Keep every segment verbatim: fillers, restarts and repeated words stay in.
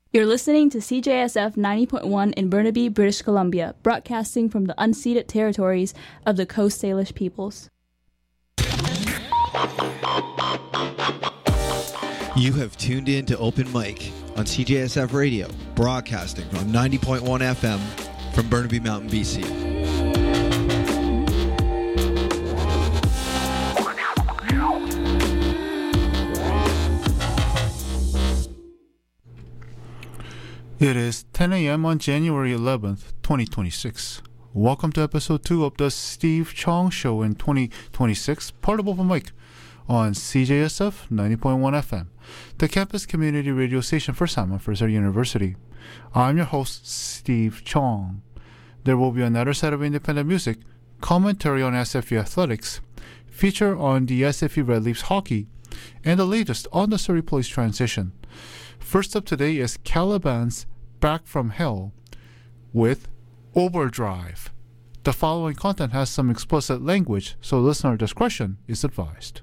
You're listening to C J S F ninety point one in Burnaby, British Columbia, broadcasting from the unceded territories of the Coast Salish peoples. You have tuned in to Open Mic on C J S F Radio, broadcasting from ninety point one F M from Burnaby Mountain, B C. It is ten a.m. on January eleventh, twenty twenty-six. Welcome to episode two of the Steve Chong Show in twenty twenty-six, part of Open Mic on C J S F ninety point one F M, the campus community radio station for Simon Fraser University. I'm your host, Steve Chong. There will be another set of independent music, commentary on S F U athletics, feature on the S F U Red Leafs hockey, and the latest on the Surrey Police transition. First up today is Caliban's Back from Hell with Overdrive. The following content has some explicit language, so listener discretion is advised.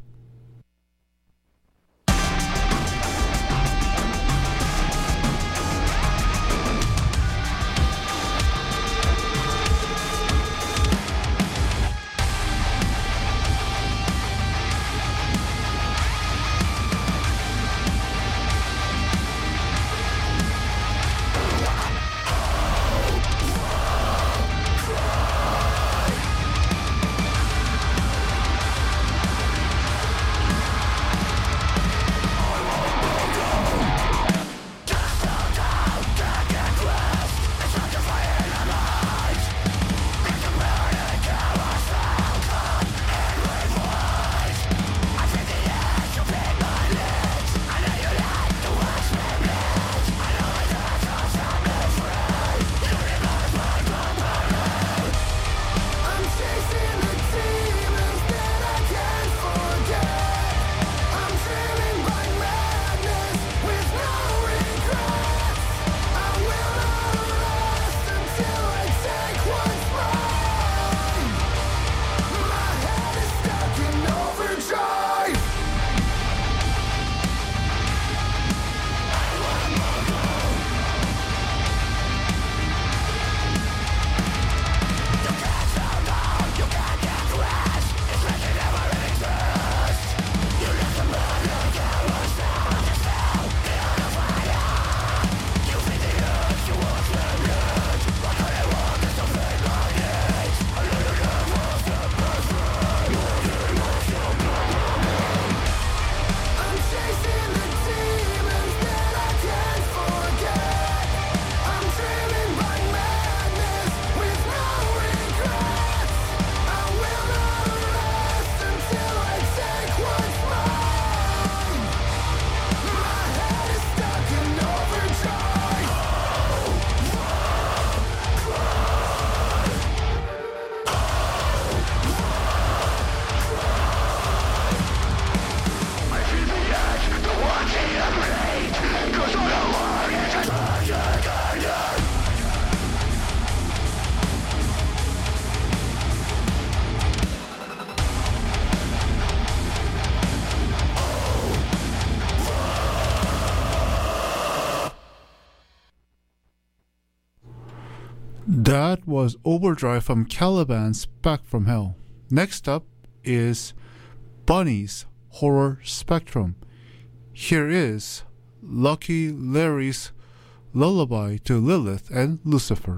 That was Overdrive from Caliban's Back from Hell. Next up is Bunny's Horror Spectrum. Here is Lucky Larry's Lullaby to Lilith and Lucifer.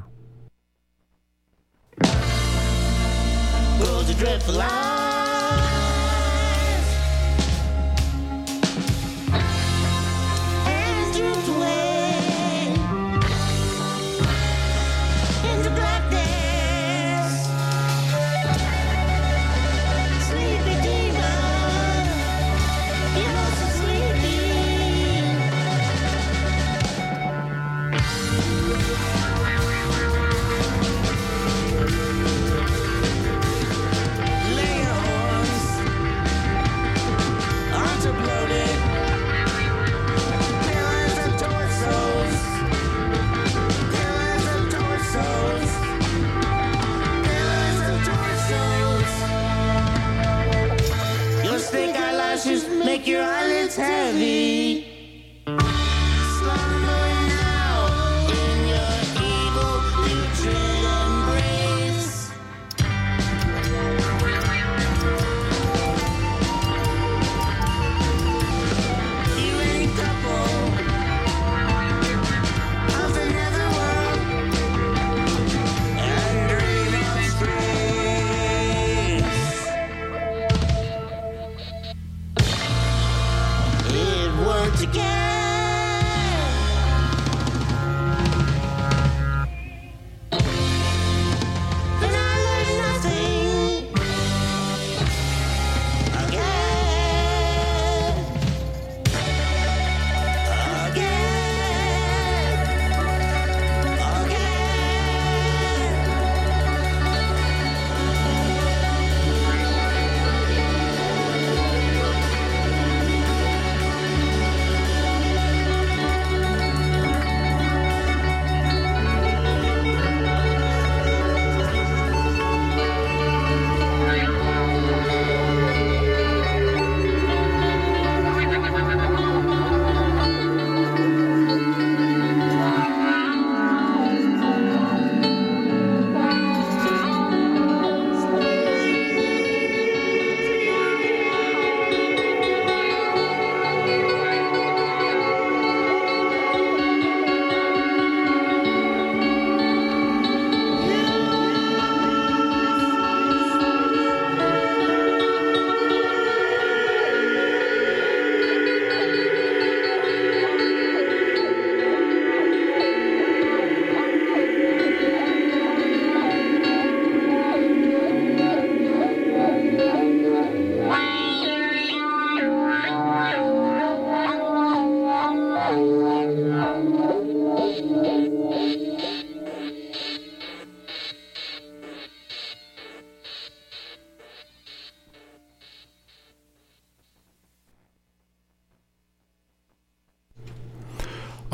World's a dreadful life. Lay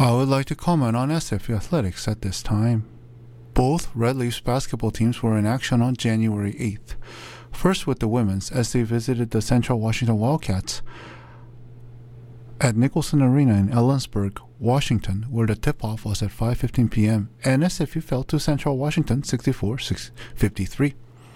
I would like to comment on S F U athletics at this time. Both Red Leafs basketball teams were in action on January eighth. First with the women's as they visited the Central Washington Wildcats at Nicholson Arena in Ellensburg, Washington, where the tip-off was at five fifteen p.m. and S F U fell to Central Washington sixty-four fifty-three.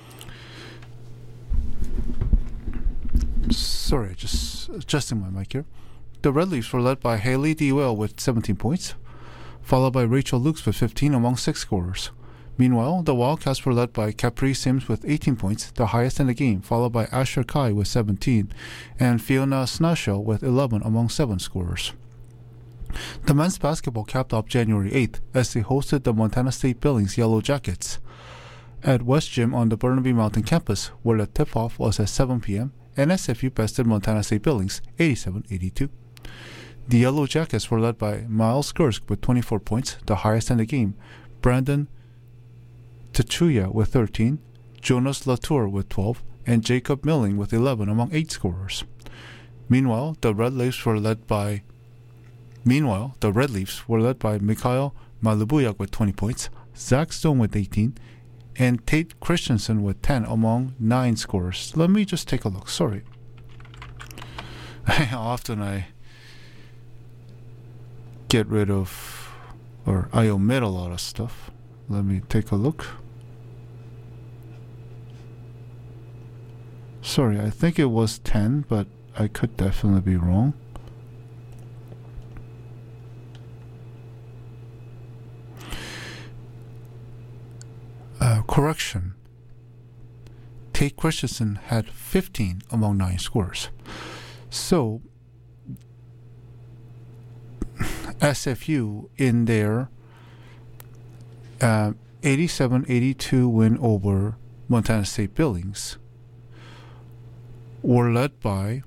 Sorry, just adjusting my mic here. The Red Leafs were led by Haley Dewell with seventeen points, followed by Rachel Lukes with fifteen among six scorers. Meanwhile, the Wildcats were led by Capri Sims with eighteen points, the highest in the game, followed by Asher Kai with seventeen, and Fiona Snasho with eleven among seven scorers. The men's basketball capped off January eighth as they hosted the Montana State Billings Yellow Jackets at West Gym on the Burnaby Mountain campus, where the tip-off was at seven p.m., and S F U bested Montana State Billings eighty-seven eighty-two. The Yellow Jackets were led by Miles Gersk with twenty-four points, the highest in the game, Brandon Tachuya with thirteen, Jonas Latour with twelve, and Jacob Milling with eleven among eight scorers. Meanwhile, the Red Leafs were led by Meanwhile, the Red Leafs were led by Mikhail Malubuyak with twenty points, Zach Stone with eighteen, and Tate Christensen with ten among nine scorers. Let me just take a look. Sorry. Often I get rid of, or I omit a lot of stuff. Let me take a look. Sorry, I think it was ten, but I could definitely be wrong. Uh, correction. Tate Christensen had fifteen among nine scorers. So, S F U in their uh, eighty-seven eighty-two win over Montana State Billings were led by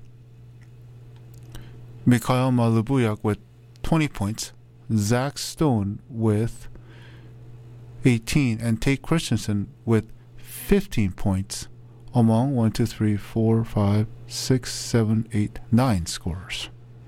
Mikhail Malubuyak with twenty points, Zach Stone with eighteen, and Tate Christensen with fifteen points among one, two, three, four, five, six, seven, eight, nine scorers.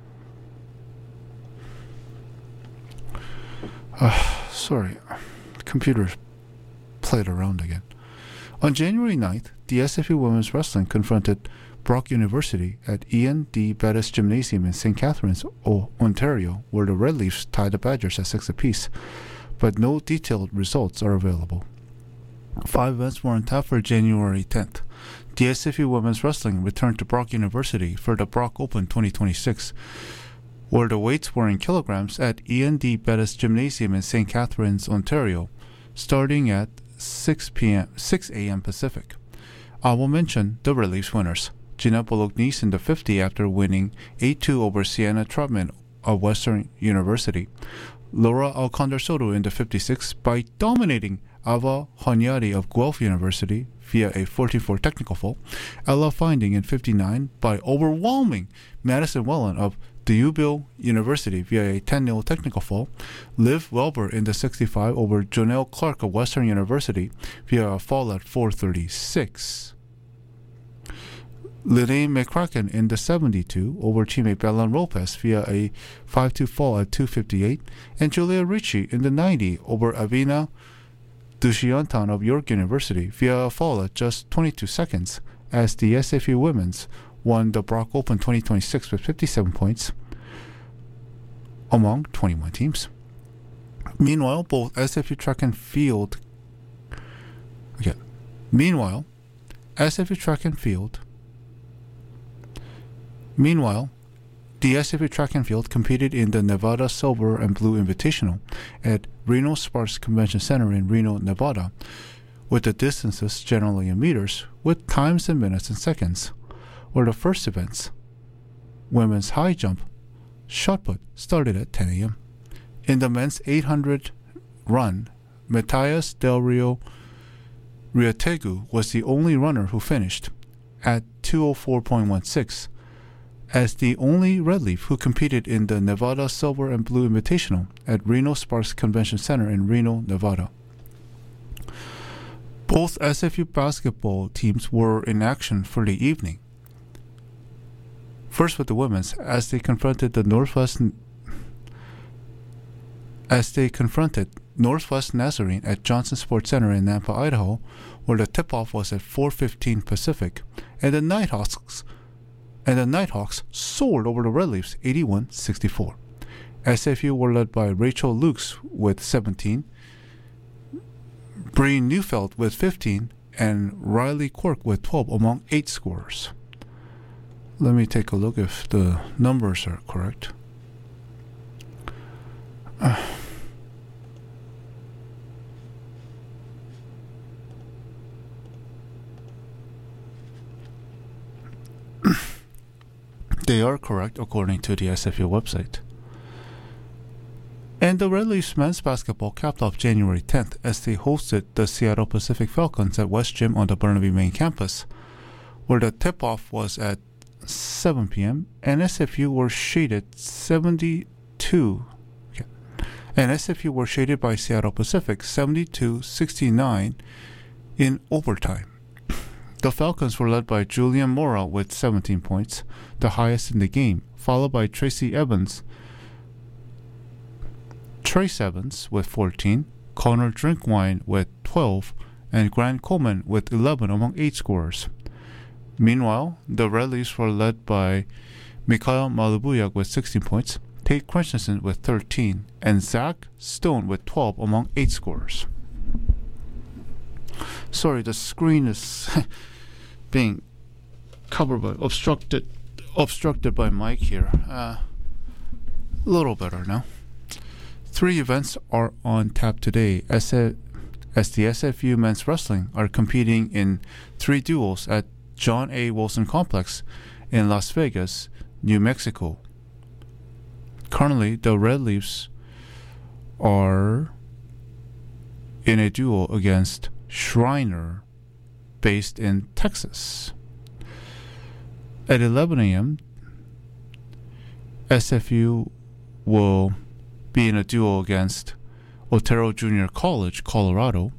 Uh, sorry, the computer played around again. On January ninth, the S F U Women's Wrestling confronted Brock University at Ian D. Bettis Gymnasium in Saint Catharines, o- Ontario, where the Red Leafs tied the Badgers at six apiece, but no detailed results are available. Five events were on tap for January tenth. The S F U Women's Wrestling returned to Brock University for the Brock Open twenty twenty-six, where the weights were in kilograms at Ian D. Bettis Gymnasium in Saint Catharines, Ontario, starting at six p.m. six a.m. Pacific. I will mention the Red Leafs winners. Gina Bolognese in the fifty after winning eight two over Sienna Trotman of Western University. Laura Alcondar Soto in the fifty-six by dominating Ava Honyadi of Guelph University via a fourteen four technical fall. Ella Finding in fifty-nine by overwhelming Madison Wellen of DeUville University via a ten nil technical fall. Liv Welber in the sixty-five over Jonelle Clark of Western University via a fall at four thirty-six. Lene McCracken in the seventy-two over teammate Belen Lopez via a five two fall at two fifty-eight, and Julia Ricci in the ninety over Avina Dushiantan of York University via a fall at just twenty-two seconds, as the S F U Women's won the Brock Open twenty twenty-six with fifty-seven points among twenty-one teams. Meanwhile, both S F U track and field again. Meanwhile, S F U track and field Meanwhile, the S F U track and field competed in the Nevada Silver and Blue Invitational at Reno Sparks Convention Center in Reno, Nevada, with the distances generally in meters, with times in minutes and seconds. Where the first events, women's high jump, shot put, started at ten a.m. In the men's eight hundred run, Matthias Del Rio Riategu was the only runner who finished at two oh four point one six, as the only Red Leaf who competed in the Nevada Silver and Blue Invitational at Reno Sparks Convention Center in Reno, Nevada. Both S F U basketball teams were in action for the evening. First with the women's, as they confronted the Northwest as they confronted Northwest Nazarene at Johnson Sports Center in Nampa, Idaho, where the tip-off was at four fifteen Pacific, and the Nighthawks and the Nighthawks soared over the Redleafs eighty-one sixty-four. S F U were led by Rachel Lukes with seventeen, Bree Neufeld with fifteen, and Riley Quirk with twelve among eight scorers. Let me take a look if the numbers are correct. Uh, they are correct according to the S F U website. And the Red Leafs men's basketball capped off January tenth as they hosted the Seattle Pacific Falcons at West Gym on the Burnaby main campus, where the tip-off was at seven p.m. and S F U were shaded seventy-two. Okay. And S F U were shaded by Seattle Pacific seventy-two sixty-nine in overtime. The Falcons were led by Julian Mora with seventeen points, the highest in the game, followed by Tracy Evans, Trace Evans with fourteen, Connor Drinkwine with twelve, and Grant Coleman with eleven among eight scorers. Meanwhile, the Red Leafs were led by Mikhail Malubuyak with sixteen points, Tate Christensen with thirteen, and Zach Stone with twelve among eight scorers. Sorry, the screen is being covered by obstructed obstructed by mic here. Uh, a little better now. Three events are on tap today as, a, as the S F U men's wrestling are competing in three duels at John A. Wilson Complex in Las Vegas, New Mexico. Currently, the Red Leafs are in a duel against Shriner, based in Texas. At eleven a.m., S F U will be in a duel against Otero Junior College, Colorado,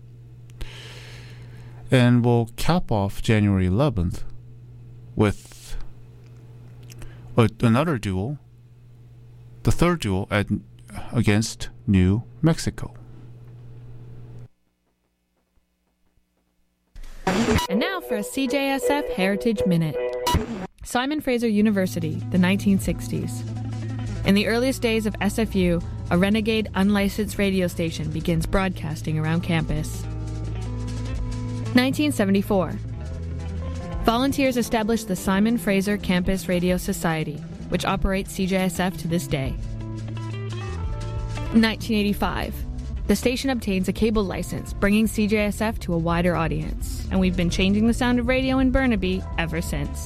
and will cap off January eleventh with a, another duel, the third duel at, against New Mexico. And now for a C J S F Heritage Minute. Simon Fraser University, the nineteen sixties. In the earliest days of S F U, a renegade unlicensed radio station begins broadcasting around campus. nineteen seventy-four. Volunteers established the Simon Fraser Campus Radio Society, which operates C J S F to this day. nineteen eighty-five. The station obtains a cable license, bringing C J S F to a wider audience, and we've been changing the sound of radio in Burnaby ever since.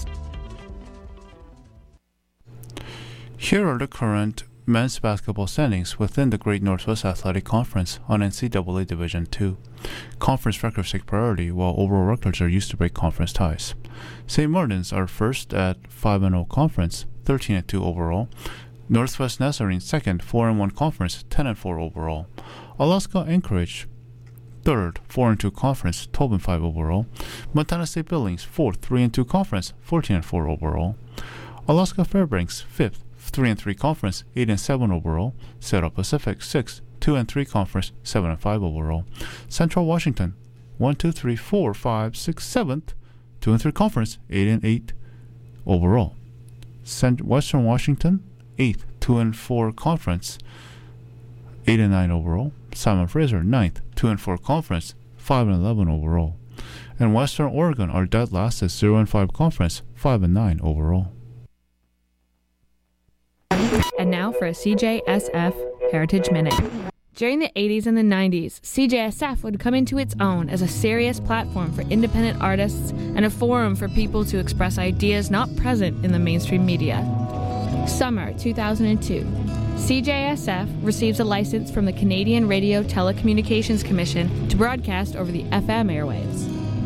Here are the current men's basketball standings within the Great Northwest Athletic Conference on N C double A Division two. Conference records take priority, while overall records are used to break conference ties. Saint Martin's are first at five and oh conference, thirteen and two overall. Northwest Nazarene second, four and one conference, ten and four overall. Alaska Anchorage third, four and two conference, twelve and five overall. Montana State Billings fourth, three and two conference, fourteen and four overall. Alaska Fairbanks fifth, three and three conference, eight and seven overall. Seattle Pacific sixth, two and three conference, seven and five overall. Central Washington one, two, three, four, five, six, seventh, two and three conference, eight and eight overall. Cent- Western Washington eighth, two and four conference, eight and nine overall. Simon Fraser ninth, two and four conference, five and eleven overall. And Western Oregon are dead last at zero and five conference, five and nine overall. And now for a C J S F Heritage Minute. During the eighties and the nineties, C J S F would come into its own as a serious platform for independent artists and a forum for people to express ideas not present in the mainstream media. Summer two thousand two. C J S F receives a license from the Canadian Radio Telecommunications Commission to broadcast over the F M airwaves.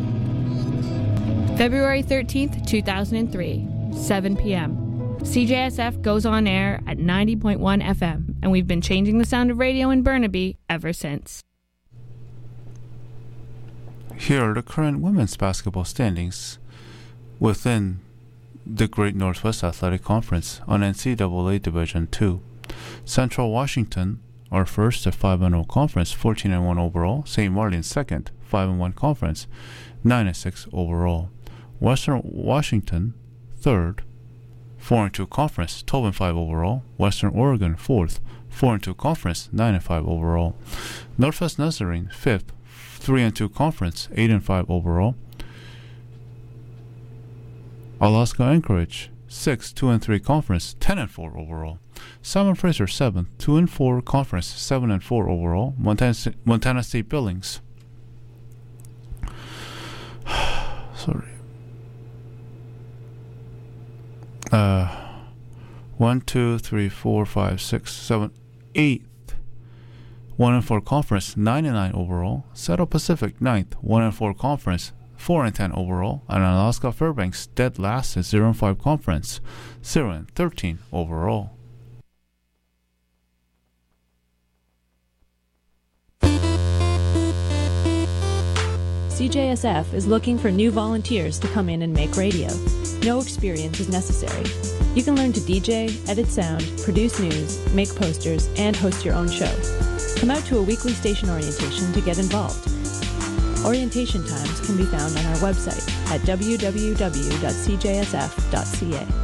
February thirteenth, two thousand three, seven p.m. C J S F goes on air at ninety point one F M, and we've been changing the sound of radio in Burnaby ever since. Here are the current women's basketball standings within the Great Northwest Athletic Conference on N C double A Division two. Central Washington are first at five and oh conference, fourteen and one overall. Saint Martin second, five and one conference, nine and six overall. Western Washington third, four and two conference, twelve and five overall. Western Oregon fourth, four and two conference, nine and five overall. Northwest Nazarene fifth, three and two conference, eight and five overall. Alaska Anchorage sixth, two and three conference, ten and four overall. Simon Fraser seventh, two and four conference, seven and four overall. Montana, Montana State Billings. Sorry. Uh, one, two, three, four, five, six, seven, eighth. One and four conference, nine and nine overall. Seattle Pacific ninth, one and four conference, four and ten overall. And Alaska Fairbanks dead last at zero and five conference, zero and thirteen overall. C J S F is looking for new volunteers to come in and make radio. No experience is necessary. You can learn to D J, edit sound, produce news, make posters, and host your own show. Come out to a weekly station orientation to get involved. Orientation times can be found on our website at w w w dot c j s f dot c a.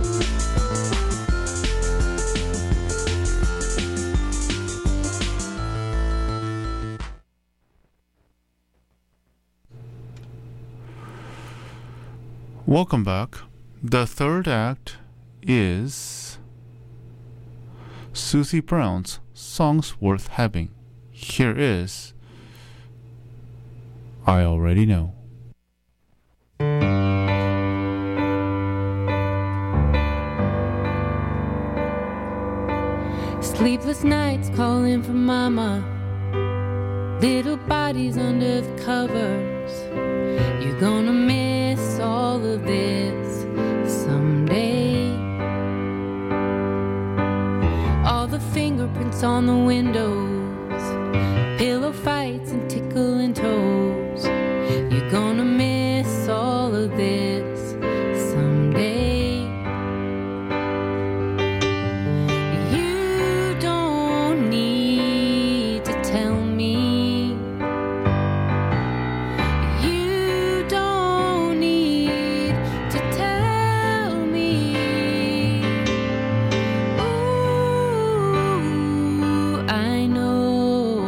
Welcome back. The third act is Susie Brown's Songs Worth Having. Here is I Already Know. Sleepless nights calling for mama, little bodies under the covers. You're gonna miss all of this someday. All the fingerprints on the windows, pillow fights and tickling toes. You're gonna miss all of this someday. You don't need to tell me. You don't need to tell me. Ooh, I know.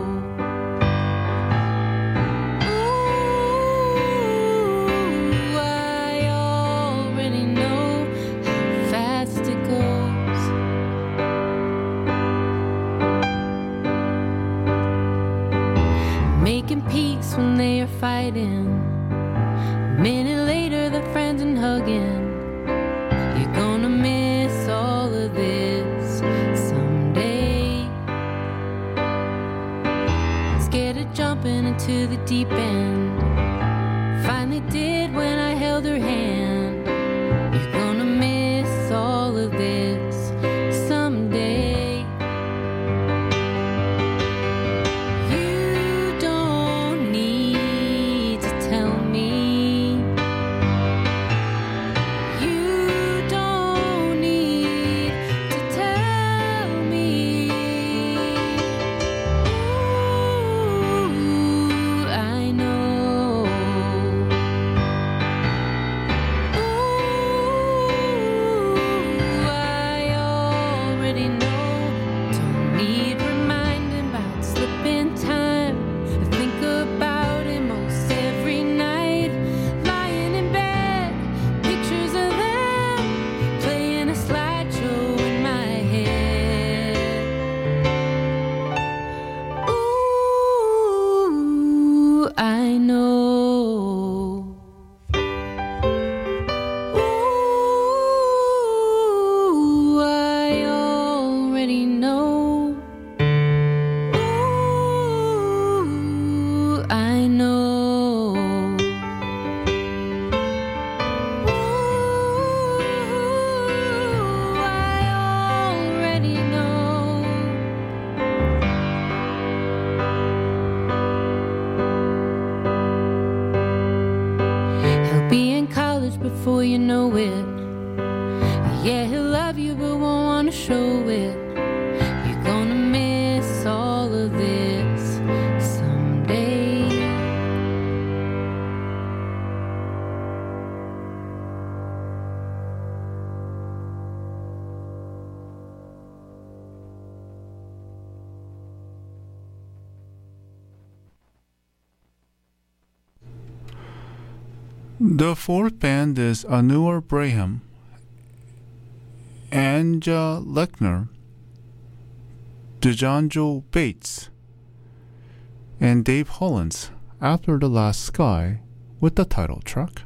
Ooh, I already know how fast it goes. Making peace when they are fighting. A minute later, they're friends and hugging. You're gonna miss all of this someday. Scared of jumping into the deep end. Finally did when I held her hand. You're gonna miss all of this someday. You don't need to tell me. You don't need to tell me. Ooh, I know. Ooh, I already know. Don't need reminding about slipping time. I think about it most every night. Lying in bed, pictures of them playing a slideshow in my head. Ooh, I know. Ooh, I already know. Ooh, I know. Ooh, I already know. He'll be in college before you know it. Yeah, he'll love you but won't wanna show it. You're gonna miss all The fourth band is Anur Braham, Anja Lechner, Dejanjo Bates, and Dave Hollins, After the Last Sky, with the title track.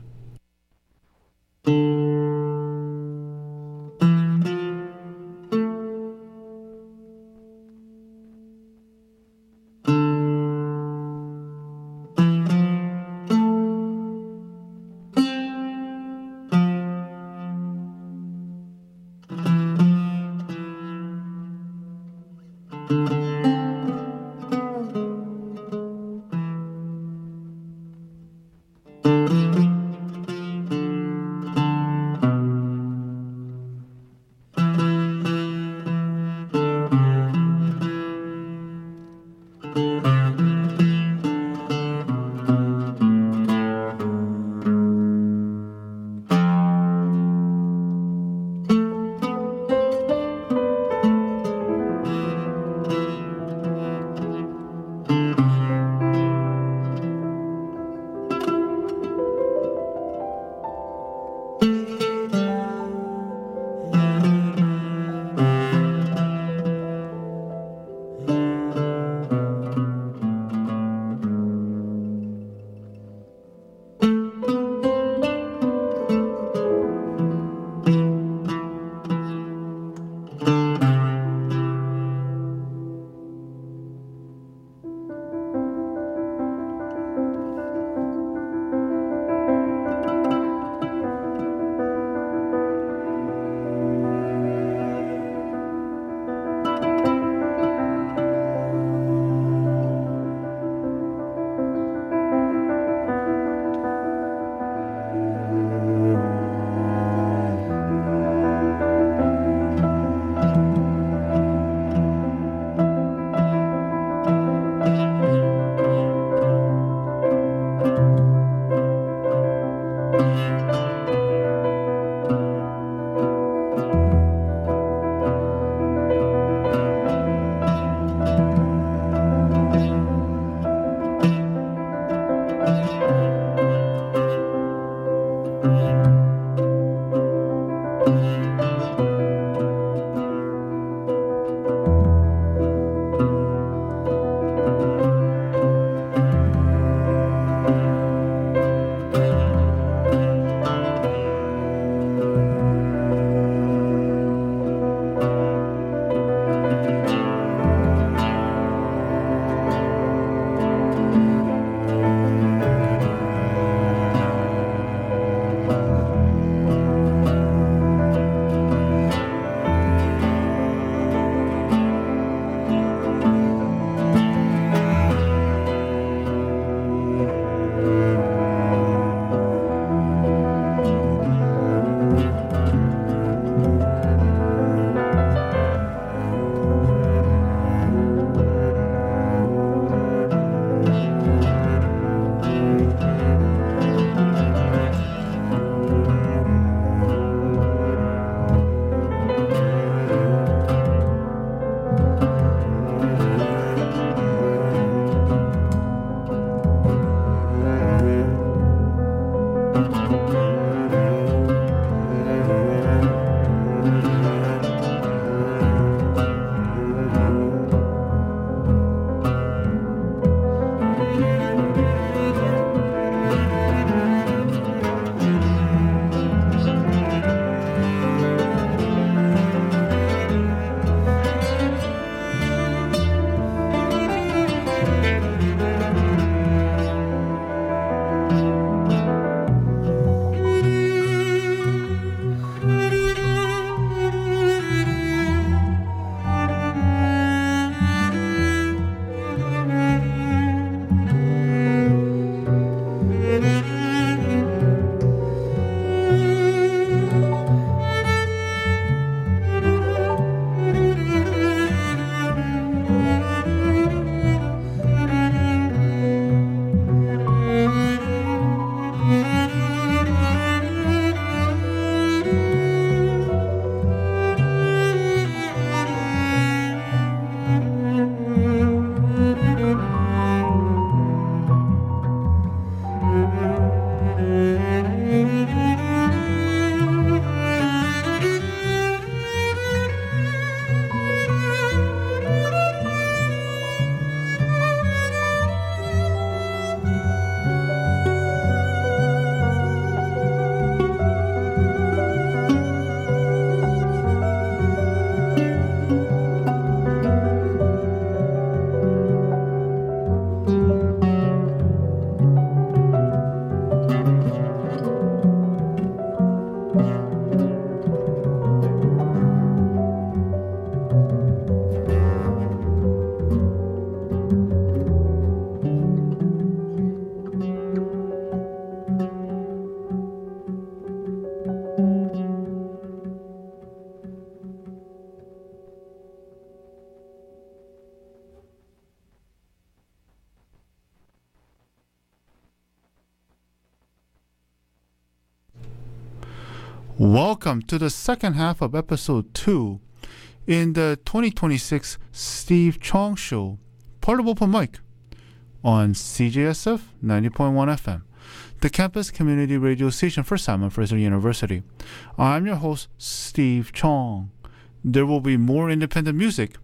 Welcome to the second half of episode two in the twenty twenty-six Steve Chong Show, part of Open Mic on C J S F ninety point one F M, the campus community radio station for Simon Fraser University. I'm your host, Steve Chong. There will be more independent music,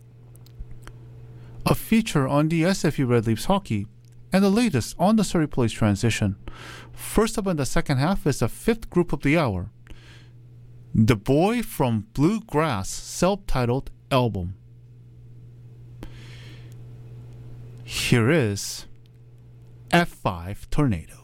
a feature on the S F U Red Leafs hockey, and the latest on the Surrey Police transition. First up in the second half is the fifth group of the hour, The Boy from Bluegrass self-titled album. Here is F five Tornado.